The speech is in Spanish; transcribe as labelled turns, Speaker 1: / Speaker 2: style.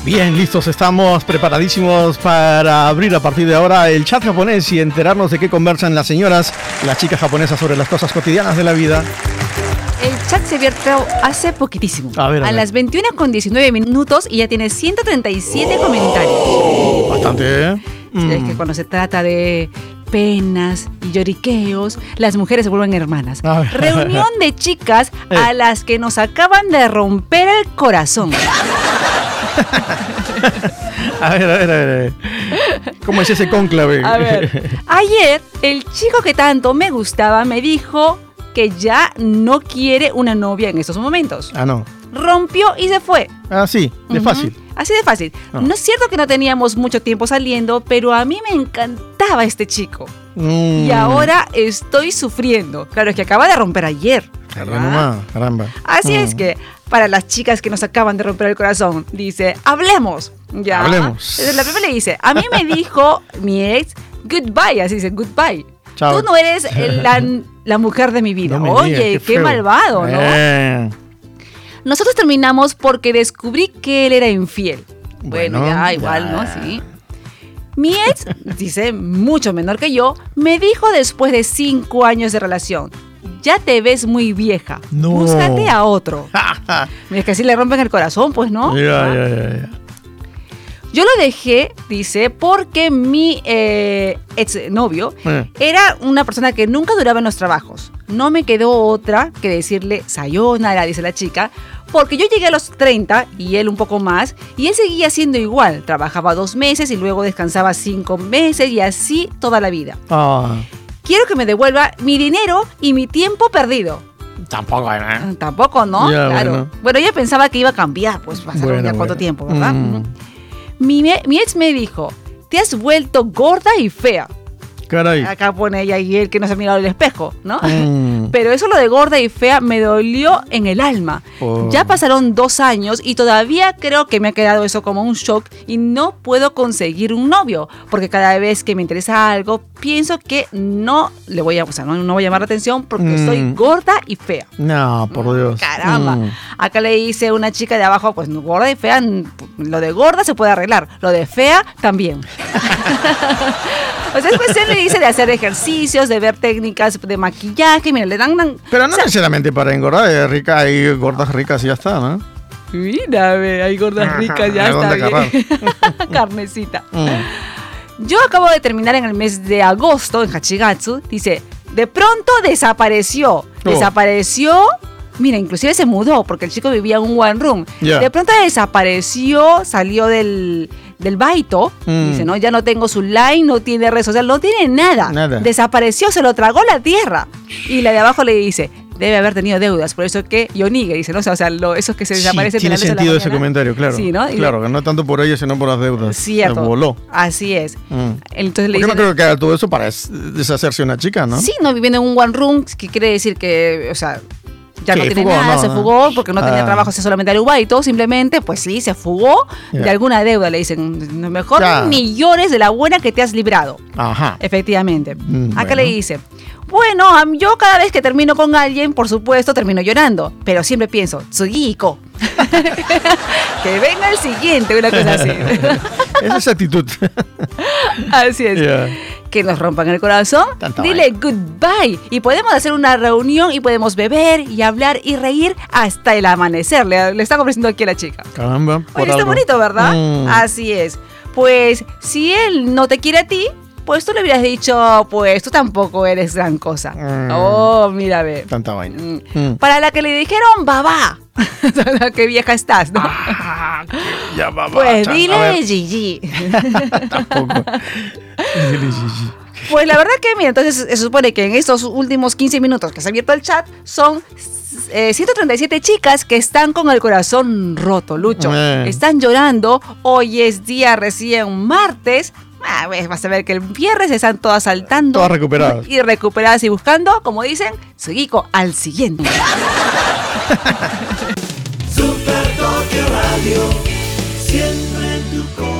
Speaker 1: Bien, listos, estamos preparadísimos para abrir a partir de ahora el chat japonés y enterarnos de qué conversan las señoras, las chicas japonesas sobre las cosas cotidianas de la vida.
Speaker 2: El chat se abierto hace poquitísimo.
Speaker 1: A ver.
Speaker 2: Las 21:19 y ya tiene 137 comentarios.
Speaker 1: Bastante, ¿eh?
Speaker 2: Es que cuando se trata de penas y lloriqueos, las mujeres se vuelven hermanas. Reunión de chicas a las que nos acaban de romper el corazón.
Speaker 1: A ver. ¿Cómo es ese cónclave?
Speaker 2: A ver, ayer el chico que tanto me gustaba me dijo que ya no quiere una novia en estos momentos.
Speaker 1: No.
Speaker 2: Rompió y se fue.
Speaker 1: Sí, de fácil.
Speaker 2: Así de fácil. No es cierto que no teníamos mucho tiempo saliendo, pero a mí me encantaba este chico. Y ahora estoy sufriendo. Claro, es que acaba de romper ayer.
Speaker 1: Caramba.
Speaker 2: Así es que, para las chicas que nos acaban de romper el corazón, dice, hablemos. Ya.
Speaker 1: Hablemos.
Speaker 2: La primera le dice, a mí me dijo mi ex, goodbye, así dice, goodbye.
Speaker 1: Chao.
Speaker 2: Tú no eres la mujer de mi vida.
Speaker 1: No
Speaker 2: Oye,
Speaker 1: digas,
Speaker 2: qué malvado, ¿no? Nosotros terminamos porque descubrí que él era infiel. Bueno, ya, igual, ¿no? Sí. Mi ex, dice, mucho menor que yo, me dijo después de 5 años de relación, ya te ves muy vieja, búscate a otro. Es que así le rompen el corazón, pues, ¿no?
Speaker 1: Ya.
Speaker 2: Yo lo dejé, dice, porque mi exnovio era una persona que nunca duraba en los trabajos. No me quedó otra que decirle sayonara, dice la chica, porque yo llegué a los 30 y él un poco más, y él seguía siendo igual. Trabajaba 2 meses y luego descansaba 5 meses y así toda la vida. Quiero que me devuelva mi dinero y mi tiempo perdido.
Speaker 1: Tampoco, ¿eh?
Speaker 2: Tampoco, ¿no?
Speaker 1: Ya,
Speaker 2: claro. Bueno, ella pensaba que iba a cambiar, pues pasaron ya cuánto tiempo, ¿verdad? Mi ex me dijo, te has vuelto gorda y fea.
Speaker 1: Caray.
Speaker 2: Acá pone ella y él que no se ha mirado al espejo, ¿no? Pero eso lo de gorda y fea me dolió en el alma. Ya pasaron 2 años y todavía creo que me ha quedado eso como un shock y no puedo conseguir un novio. Porque cada vez que me interesa algo, pienso que no le voy a, no voy a llamar la atención porque soy gorda y fea.
Speaker 1: No, por Dios.
Speaker 2: Caramba. Acá le dice una chica de abajo, pues gorda y fea, lo de gorda se puede arreglar, lo de fea también. O sea, después él le dice de hacer ejercicios, de ver técnicas de maquillaje, mira, le dan...
Speaker 1: Pero no necesariamente para engordar, rica, hay gordas ricas y ya está, ¿no?
Speaker 2: Mira, hay gordas ricas, ya está bien. Carnecita. Yo acabo de terminar en el mes de agosto, en Hachigatsu, dice, de pronto desapareció. Mira, inclusive se mudó porque el chico vivía en un one room. De pronto desapareció, salió del baito. Dice, no, ya no tengo su line, no tiene redes sociales, no tiene nada. Desapareció, se lo tragó la tierra. Y la de abajo le dice, debe haber tenido deudas, por eso que Yonigue, dice, ¿no? O sea, esos que se desaparecen.
Speaker 1: Tiene sentido ese comentario, claro.
Speaker 2: Sí, ¿no?
Speaker 1: Claro, que no tanto por ellos, sino por las deudas.
Speaker 2: Cierto.
Speaker 1: Se voló.
Speaker 2: Así es. Entonces le
Speaker 1: dice,
Speaker 2: dice,
Speaker 1: no creo que haga todo eso para deshacerse una chica, ¿no?
Speaker 2: Sí, no, viviendo en un one room, que quiere decir que, o sea, ya no tiene
Speaker 1: fugó,
Speaker 2: nada, se fugó porque no tenía trabajo, se solamente al Ubaito, simplemente, pues sí, se fugó de alguna deuda, le dicen, mejor ni llores de la buena que te has librado. Efectivamente. Acá le dice, bueno, yo cada vez que termino con alguien, por supuesto, termino llorando, pero siempre pienso, Tsugiko. Que venga el siguiente, una cosa así.
Speaker 1: Esa es actitud.
Speaker 2: Así es. Que nos rompan el corazón, dile goodbye. Y podemos hacer una reunión y podemos beber y hablar y reír hasta el amanecer. Le está ofreciendo aquí a la chica.
Speaker 1: Caramba.
Speaker 2: Oye, está bonito, ¿verdad? Así es. Pues, si él no te quiere a ti, pues tú le hubieras dicho, pues tú tampoco eres gran cosa. Oh, mira, ve.
Speaker 1: Tanta vaina.
Speaker 2: Para la que le dijeron, babá. Qué vieja estás, ¿no?
Speaker 1: Ya, babá.
Speaker 2: Pues dile Gigi.
Speaker 1: Tampoco. Dile Gigi.
Speaker 2: Pues la verdad que, mira, entonces se supone que en estos últimos 15 minutos que se ha abierto el chat, son 137 chicas que están con el corazón roto, Lucho. Están llorando. Hoy es día recién martes. Vas a ver que el viernes están todas saltando.
Speaker 1: Todas recuperadas.
Speaker 2: Y recuperadas y buscando, como dicen, Tsugiko al siguiente.
Speaker 3: Super Tokio Radio, siempre en tu corazón.